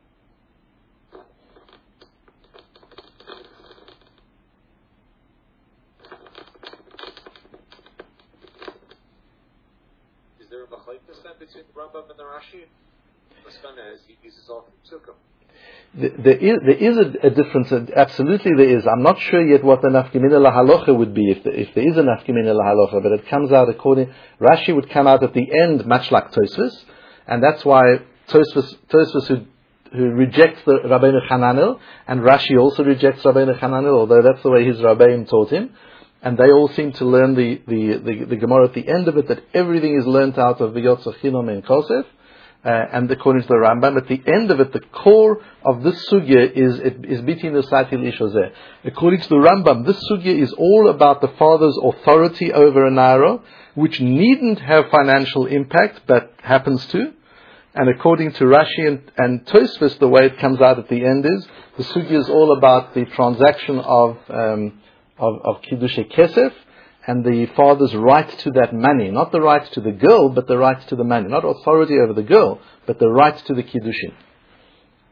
Is there a machlokes then between the Rambam and the Rashi? Maskana is he uses all from Sukkah. There is, there is a, a difference. Absolutely, there is. I'm not sure yet what the nafkamina lahalocha would be if, the, if there is a nafkamina lahalocha, but it comes out according. Rashi would come out at the end, much like Tosfos, and that's why Tosfos, Tosfos who, who rejects the Rabbeinu Hananel, and Rashi also rejects Rabbeinu Hananel, although that's the way his Rabbeim taught him, and they all seem to learn the the, the, the Gemara at the end of it that everything is learnt out of V'yotza Chinom and Kosef. Uh, and according to the Rambam, at the end of it, the core of this sugya is is bitin usati lishozeh. According to the Rambam, this sugya is all about the father's authority over a naro, which needn't have financial impact, but happens to. And according to Rashi and, and Tosfos, the way it comes out at the end is the sugya is all about the transaction of um, of, of kiddushay kesef. And the father's right to that money, not the right to the girl, but the right to the money. Not authority over the girl, but the right to the kiddushin.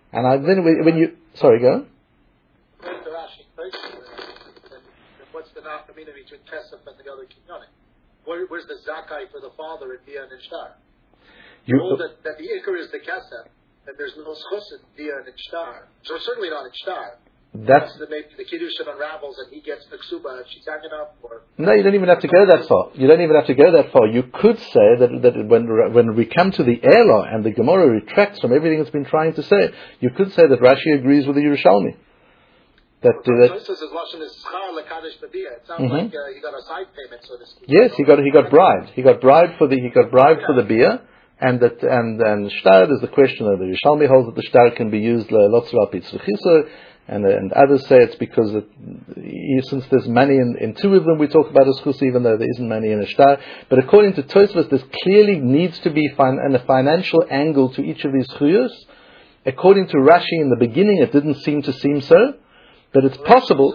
And I, then when when you sorry, go. According to Rashi, then what's the nafkamina between kesef and the other kinyonim? Where, where's the zakai for the father in Dia and Ishtar? You hold that, that the ikar is the kesef, and there's no schus in Dia and Ishtar. So certainly not in Ishtar. That's the, maybe the kiddushin unravels and he gets the ksuba and she's hanging up. Or no, you don't even have to go that far. You don't even have to go that far. You could say that that when when we come to the Ela and the Gemara retracts from everything it's been trying to say, you could say that Rashi agrees with the Yerushalmi. That uh, that. It sounds mm-hmm. like uh, he got a side payment, so to speak. Yes, he got he got bribed. He got bribed for the he got bribed yeah. for the beer. And that and and shtar, there's the question of the Yerushalmi holds that the shtar can be used lots of pitzruchisa. And, and others say it's because it, since there's money in, in two of them, we talk about a schus, even though there isn't money in a shtar. But according to Tosfos, there clearly needs to be fin- and a financial angle to each of these chuyos. According to Rashi, in the beginning, it didn't seem to seem so, but it's possible.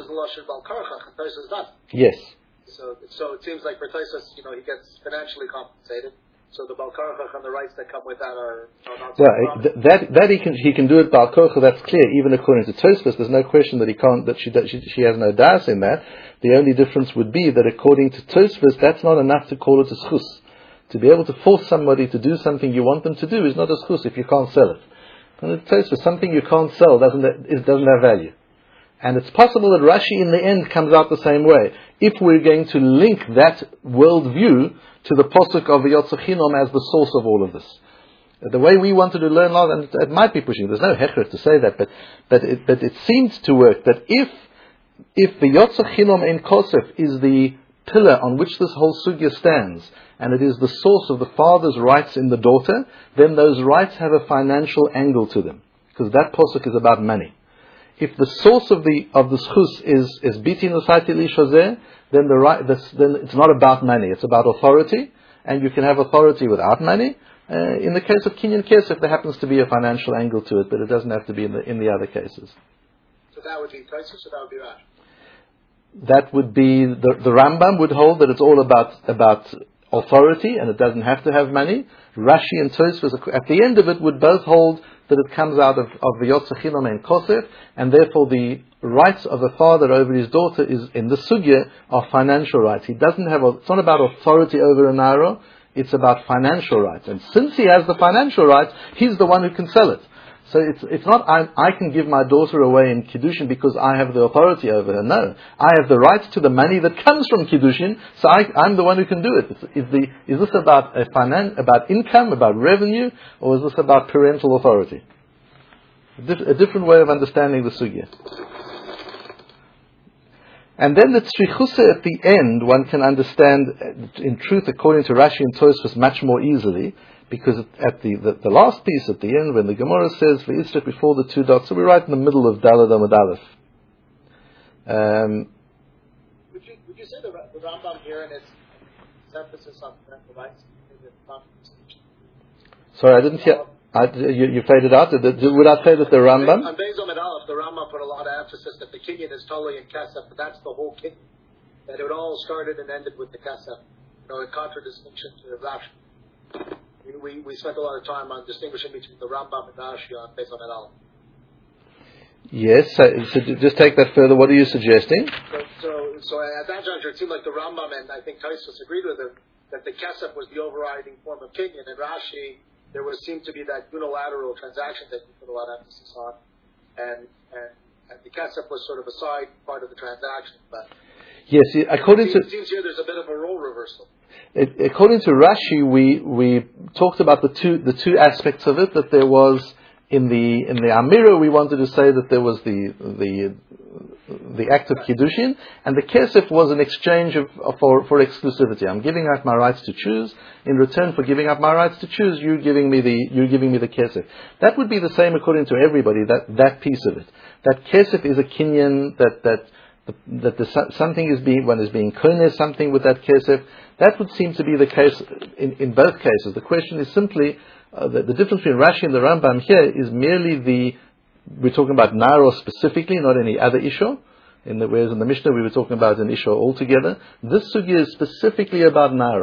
Yes. So, so it seems like for Tosfos, you know, he gets financially compensated. So the Balkarchach and the rights that come with that are, are not so well, th- that that he can he can do it Balkarchach. That's clear. Even according to Tosfos, there's no question that he can't that she that she, she has no das in that. The only difference would be that according to Tosfos, that's not enough to call it a schus. To be able to force somebody to do something you want them to do is not a schus if you can't sell it. And it Tosfos, something you can't sell doesn't it doesn't have value. And it's possible that Rashi in the end comes out the same way. If we're going to link that worldview to the posuk of Yotzachinom as the source of all of this. The way we wanted to learn law, and it might be pushing, there's no hechra to say that, but but it, but it seems to work that if if the Yotzachinom in Kosef is the pillar on which this whole sugya stands, and it is the source of the father's rights in the daughter, then those rights have a financial angle to them, because that posuk is about money. If the source of the of the schus is is biti nosati lishazeh, then the right this, then it's not about money. It's about authority, and you can have authority without money. Uh, in the case of kinyan kesef, there happens to be a financial angle to it, but it doesn't have to be in the in the other cases. So that would be Tosfos, or that would be Rashi? That would be the the Rambam would hold that it's all about about authority, and it doesn't have to have money. Rashi and Tosfos at the end of it would both hold that it comes out of, of the Yotzachinom and Kosef, and therefore the rights of a father over his daughter is in the sugya are financial rights. He doesn't have a, it's not about authority over a naira, it's about financial rights. And since he has the financial rights, he's the one who can sell it. So it's it's not I, I can give my daughter away in Kiddushin because I have the authority over her. No, I have the rights to the money that comes from Kiddushin, so I, I'm the one who can do it. Is, is, the, is this about a finan, about income, about revenue, or is this about parental authority? A, dif- a different way of understanding the sugya. And then the tzrichusa at the end, one can understand, in truth, according to Rashi and Tosfos, much more easily. Because at the, the, the last piece at the end, when the Gemara says V'yitzrich before the two dots, so we're right in the middle of Daled Amud Aleph. Um, would you would you say the, the Rambam here and its emphasis on parental rights? Sorry, I didn't hear. I, you, you faded out. Did, would I say that the Rambam? On Beis Amud Aleph, the Rambam put a lot of emphasis that the kinyan is totally in Kesef, but that's the whole kinyan. That it all started and ended with the Kesef. You know, in contradistinction to Rashi. We, we spent a lot of time on distinguishing between the Rambam and Rashi on Beis Amud Aleph. Yes, so, so just take that further. What are you suggesting? So, so, so at that juncture, it seemed like the Rambam and I think Tosfos agreed with him that the Kesef was the overriding form of kinyan, and Rashi there was seemed to be that unilateral transaction that we put a lot of emphasis on, and and, and the Kesef was sort of a side part of the transaction. But yes, according it seems, to it seems here there's a bit of a role reversal. It, according to Rashi, we we talked about the two the two aspects of it. That there was in the in the Amira, we wanted to say that there was the the the act of Kiddushin, and the Kesef was an exchange of, of for for exclusivity. I'm giving up my rights to choose in return for giving up my rights to choose. You giving me the you giving me the Kesef. That would be the same according to everybody. That that piece of it. That Kesef is a kinyan that that. That the, something is being one is being koineh something with that kesef. That would seem to be the case in, in both cases. The question is simply uh, the, the difference between Rashi and the Rambam here is merely the we're talking about naro specifically, not any other issue. In the, whereas in the Mishnah we were talking about an issue altogether. This sugya is specifically about naro.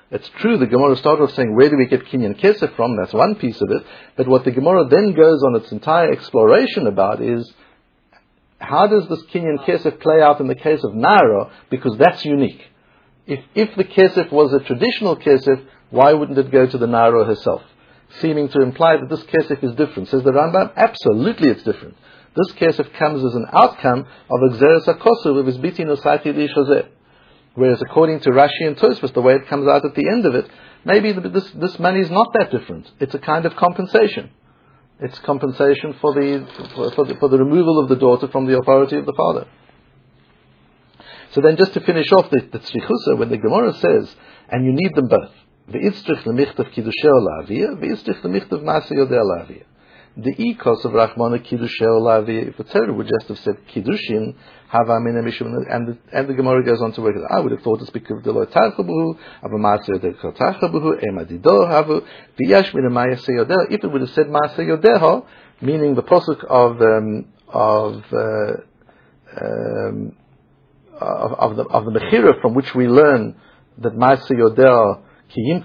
It's true, the Gemara started off saying, where do we get Kinyan Kesef from? That's one piece of it. But what the Gemara then goes on its entire exploration about is, how does this Kinyan Kesef play out in the case of Naira? Because that's unique. If if the Kesef was a traditional Kesef, why wouldn't it go to the Naira herself? Seeming to imply that this Kesef is different. Says the Rambam, absolutely it's different. This Kesef comes as an outcome of Exeres HaKosuv of his Biti Nosati Li Shazeh. Whereas according to Rashi and Tosfos, the way it comes out at the end of it, maybe this, this money is not that different. It's a kind of compensation. It's compensation for the, for, for the for the removal of the daughter from the authority of the father. So then just to finish off the, the Tzrichusa, when the Gemara says, and you need them both, V'yitztrich l'michtav kidusheo la'aviyah, v'yitztrich l'michtav ma'aseh yodeh la'aviyah. The ikos of Rachmana kidusheo la'aviyah, if the Torah would just have said kiddushin, hava mina mishum, and the, and the Gemara goes on to work it. I would have thought it's because the lo tarcha b'hu, ava ma'aseh yodeh tarcha b'hu, emadido havu, v'yash mina ma'aseh yodeh. If it would have said ma'aseh yodeho, meaning the posuk of um, of uh, um, of, of the of the mechira from which we learn that ma'aseh yodeh. We need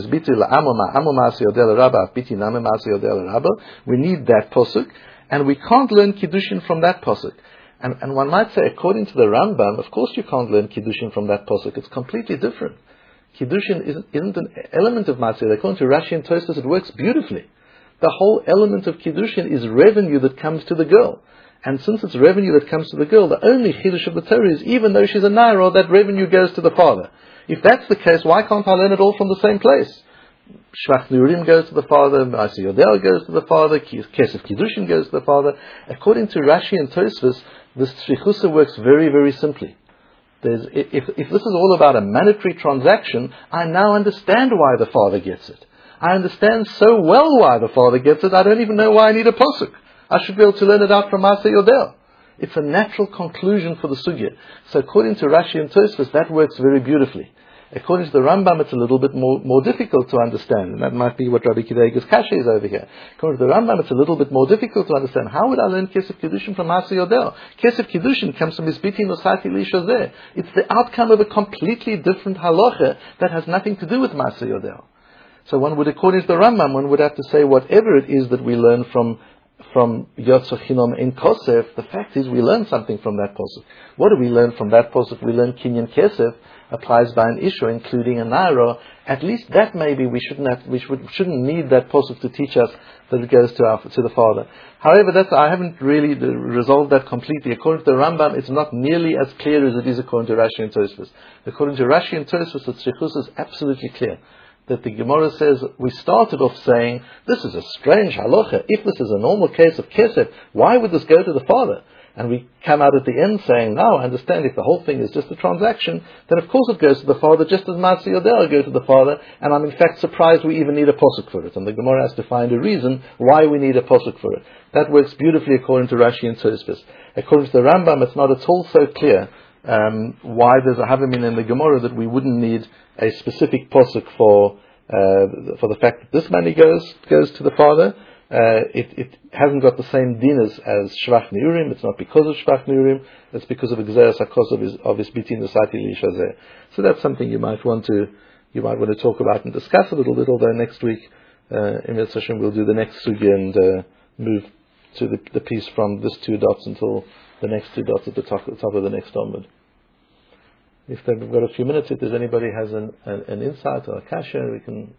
that posuk, and we can't learn kiddushin from that posuk. And, and one might say, according to the Rambam, of course you can't learn kiddushin from that posuk. It's completely different. Kiddushin isn't, isn't an element of Maaseh. According to Rashi and Tosfos, it works beautifully. The whole element of kiddushin is revenue that comes to the girl. And since it's revenue that comes to the girl, the only chiddush of the Torah is, even though she's a naira, that revenue goes to the father. If that's the case, why can't I learn it all from the same place? Shvach Nurim goes to the father, Ma'aseh Yodel goes to the father, Kesef Kiddushin goes to the father. According to Rashi and Tosfos, this Tzrichusa works very, very simply. There's, if, if this is all about a monetary transaction, I now understand why the father gets it. I understand so well why the father gets it, I don't even know why I need a posuk. I should be able to learn it out from Ma'aseh Yodel. It's a natural conclusion for the sugya. So according to Rashi and Tosfos, that works very beautifully. According to the Rambam, it's a little bit more, more difficult to understand. And that might be what Rabbi Kidega's kasha is over here. According to the Rambam, it's a little bit more difficult to understand. How would I learn Kesef Kiddushin from Ma'aseh Yodel? Kesef Kiddushin comes from his Biti Nosati Li Shazeh. It's the outcome of a completely different halacha that has nothing to do with Ma'aseh Yodel. So one would, according to the Rambam, one would have to say whatever it is that we learn from from Yotzah Chinom in Kosef, the fact is we learn something from that posuk. What do we learn from that posuk? We learn Kinyan Kesef applies by an issue, including a naira. At least that maybe we shouldn't have, we should, shouldn't need that posuk to teach us that it goes to our, to the father. However, that's, I haven't really resolved that completely. According to the Rambam, it's not nearly as clear as it is according to Rashi and Tosfos. According to Rashi and Tosfos, the Tzrichus is absolutely clear. That the Gemara says, we started off saying, this is a strange halacha. If this is a normal case of kesef, why would this go to the father? And we come out at the end saying, now I understand if the whole thing is just a transaction, then of course it goes to the father just as Ma'aseh Yodel go to the father, and I'm in fact surprised we even need a posuk for it. And the Gemara has to find a reason why we need a posuk for it. That works beautifully according to Rashi and Tosfos. According to the Rambam, it's not at all so clear um, why there's a havamin in the Gemara that we wouldn't need a specific posuk for uh, for the fact that this money goes goes to the father. Uh, it, it hasn't got the same din as, as Shvach Neurim. It's not because of Shvach Neurim. It's because of Exeres HaKos of his of his Biti Nosati Li Shazeh. So that's something you might want to you might want to talk about and discuss a little bit. Although next week, uh, in Mitzvah Hashem, we'll do the next sugya and uh, move to the, the piece from this two dots until the next two dots at the top, the top of the next Talmud. If we've got a few minutes, if there's anybody has an, an, an insight or a kasha, we can.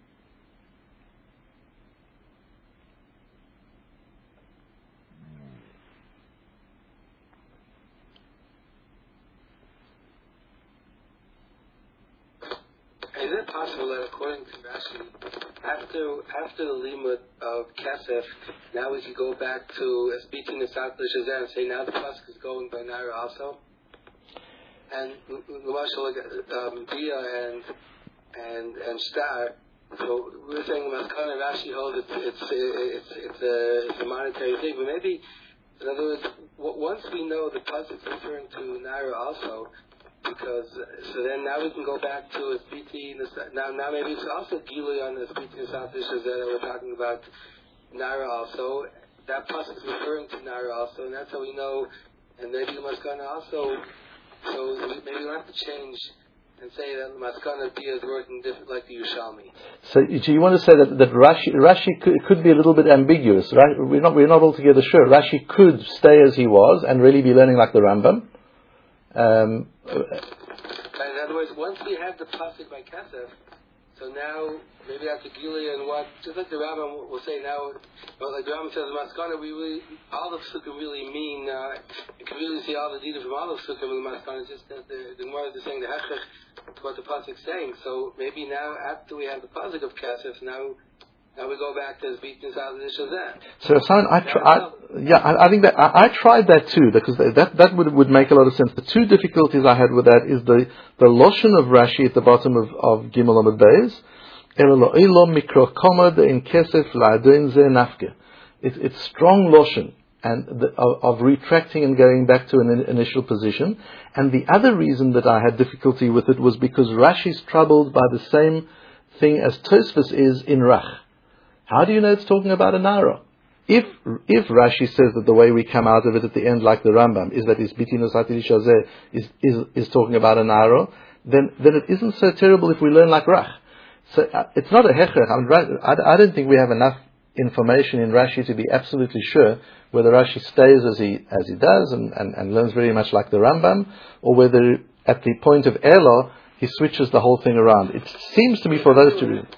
Is it possible that according to Rashi, after after the limud of Kesef, now we could go back to speaking the South Shazar and say now the pasuk is going by Naira also? And L'mashal, um, Dia and and and Star. So we're saying Maskana Rashi holds it's it's it's it's a it's a monetary thing, but maybe in other words, w- once we know the pasuk is referring to Naira also, because so then now we can go back to a S B T. Now now maybe it's also Gilui on the S B T in South Asia that we're talking about Naira also. That pasuk is referring to Naira also, and that's how we know. And maybe Maskana also. So maybe we'll have to change and say that the Maskana Bia is working different like the Yerushalmi. So, so you want to say that, that Rashi, Rashi could, could be a little bit ambiguous, right? We're not, we're not altogether sure. Rashi could stay as he was and really be learning like the Rambam. Um, in other words, once we have the pasuk by Kesef, so now maybe after Gilead and what, just like the Rambam will say now, well, like the Rambam says, Maskana, we really, all of Sukkim really mean, uh, you can really see all the data from all of Sukkim in the Maskana, just that the, the more they're saying the Hechech, what the pasuk's saying. So maybe now, after we have the pasuk of Kesef, now, now we go back to his beatness out of the Shazam. So, Simon, I, tr- I yeah, I, I think that I, I tried that too, because that that would would make a lot of sense. The two difficulties I had with that is the the Loshen of Rashi at the bottom of of Gimel Amud Beis. It's it's strong Loshen and the, of, of retracting and going back to an in, initial position. And the other reason that I had difficulty with it was because Rashi's troubled by the same thing as Tosfos is in Rach. How do you know it's talking about a Nara? If if Rashi says that the way we come out of it at the end, like the Rambam, is that his Bitinus Hatili Shazeh is is is talking about a Nara, then then it isn't so terrible if we learn like Rach. So uh, it's not a hechech. I, mean, I, I don't think we have enough information in Rashi to be absolutely sure whether Rashi stays as he as he does and, and, and learns very much like the Rambam, or whether at the point of Elo he switches the whole thing around. It seems to me for those two reasons.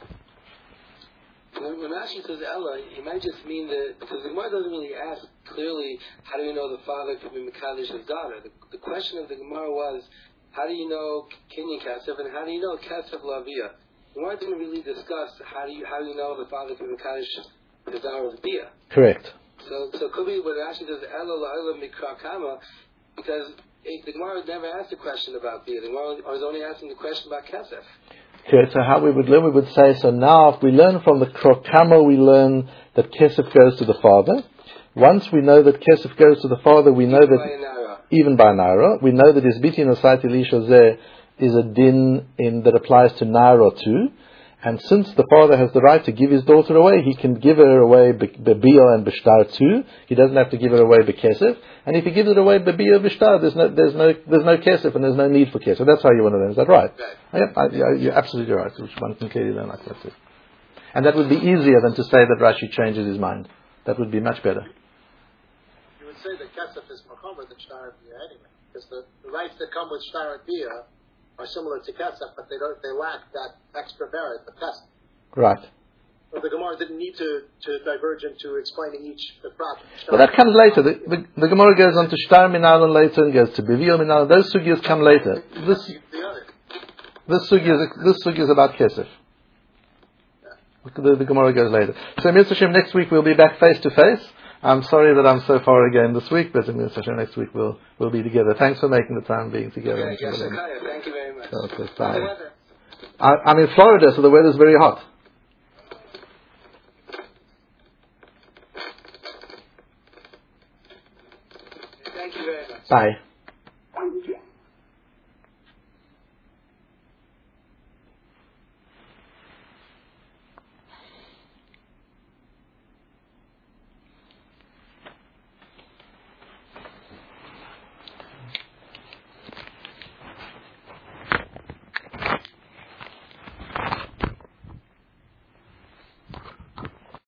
When Rashi says Ella, he might just mean that, because the Gemara doesn't really ask clearly, how do you know the father could be Mekadosh his daughter? The, the question of the Gemara was, how do you know Kinyan Kesef, and how do you know Kesef Lavia? The Gemara didn't really discuss how do you how do you know the father could be Mekadosh his daughter with Bia. Correct. So, so it could be when Rashi says Ella La'ila Mikra Kama, because it, the Gemara never asked a question about Bia. The Gemara was only asking the question about Kesef. Okay, so how we would learn, we would say, so now if we learn from the Krokama, we learn that Kesef goes to the father. Once we know that Kesef goes to the father, we know even that, by even by Naira, we know that his Biti Nosati Lishazeh is a din in, that applies to Naira too. And since the father has the right to give his daughter away, he can give her away Bebio and Bishtar too. He doesn't have to give her away Bekesef. And if he gives it away Bebio Bishtar, there's no, there's no, there's no Kesef and there's no need for Kesef. That's how you want to learn. Is that right? Right. Yep, I, I, you're absolutely right. Which one can clearly learn like that too. And that would be easier than to say that Rashi changes his mind. That would be much better. You would say that Kesef is Machomer than Shtar and Bia anyway, because the, the rights that come with Shtar and Bia are similar to Kesef, but they don't. They lack that extra merit, the test. Right. But the Gemara didn't need to, to diverge into explaining each the prop. Well, that comes later. The, the, the Gemara goes on to Shtar Minalon later and goes to Bivio Minalon. Those sugyas come later. This this sugy is this sugy is about Kesef. Yeah. The, the Gemara goes later. So Mitzvah Hashem, next week we'll be back face to face. I'm sorry that I'm so far again this week, but in Mitzvah Hashem next week we'll we'll be together. Thanks for making the time being together. Okay, yes, okay. Thank you very much. Okay, bye. I, I'm in Florida, so the weather's very hot. Thank you very much. Bye.